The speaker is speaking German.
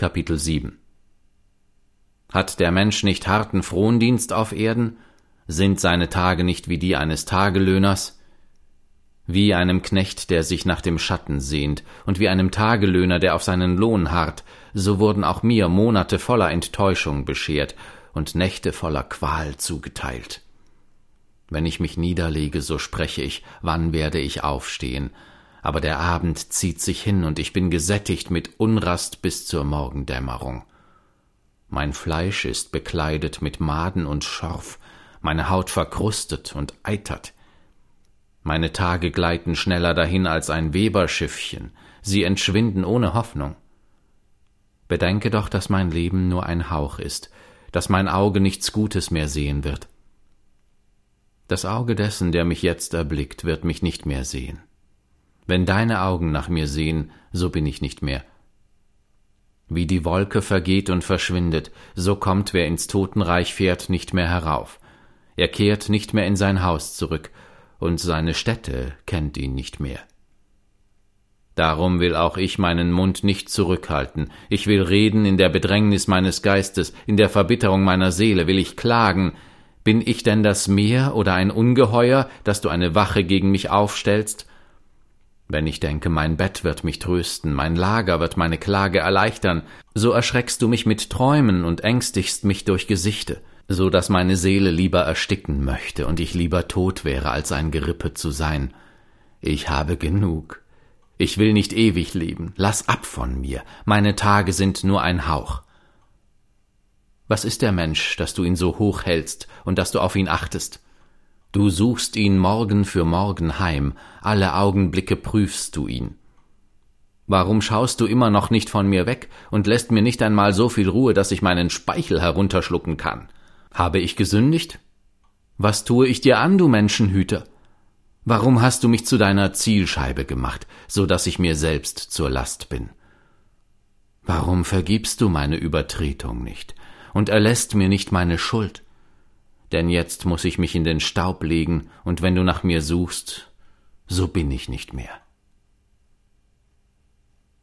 Kapitel 7. Hat der Mensch nicht harten Frondienst auf Erden? Sind seine Tage nicht wie die eines Tagelöhners? Wie einem Knecht, der sich nach dem Schatten sehnt, und wie einem Tagelöhner, der auf seinen Lohn harrt, so wurden auch mir Monate voller Enttäuschung beschert und Nächte voller Qual zugeteilt. Wenn ich mich niederlege, so spreche ich, wann werde ich aufstehen? Aber der Abend zieht sich hin, und ich bin gesättigt mit Unrast bis zur Morgendämmerung. Mein Fleisch ist bekleidet mit Maden und Schorf, meine Haut verkrustet und eitert. Meine Tage gleiten schneller dahin als ein Weberschiffchen, sie entschwinden ohne Hoffnung. Bedenke doch, dass mein Leben nur ein Hauch ist, dass mein Auge nichts Gutes mehr sehen wird. Das Auge dessen, der mich jetzt erblickt, wird mich nicht mehr sehen. Wenn deine Augen nach mir sehen, so bin ich nicht mehr. Wie die Wolke vergeht und verschwindet, so kommt, wer ins Totenreich fährt, nicht mehr herauf. Er kehrt nicht mehr in sein Haus zurück, und seine Stätte kennt ihn nicht mehr. Darum will auch ich meinen Mund nicht zurückhalten. Ich will reden in der Bedrängnis meines Geistes, in der Verbitterung meiner Seele will ich klagen. Bin ich denn das Meer oder ein Ungeheuer, dass du eine Wache gegen mich aufstellst? Wenn ich denke, mein Bett wird mich trösten, mein Lager wird meine Klage erleichtern, so erschreckst du mich mit Träumen und ängstigst mich durch Gesichte, so dass meine Seele lieber ersticken möchte und ich lieber tot wäre, als ein Gerippe zu sein. Ich habe genug. Ich will nicht ewig leben. Lass ab von mir. Meine Tage sind nur ein Hauch. Was ist der Mensch, dass du ihn so hoch hältst und dass du auf ihn achtest? Du suchst ihn Morgen für Morgen heim, alle Augenblicke prüfst du ihn. Warum schaust du immer noch nicht von mir weg und lässt mir nicht einmal so viel Ruhe, dass ich meinen Speichel herunterschlucken kann? Habe ich gesündigt? Was tue ich dir an, du Menschenhüter? Warum hast du mich zu deiner Zielscheibe gemacht, so dass ich mir selbst zur Last bin? Warum vergibst du meine Übertretung nicht und erlässt mir nicht meine Schuld? Denn jetzt muß ich mich in den Staub legen, und wenn du nach mir suchst, so bin ich nicht mehr.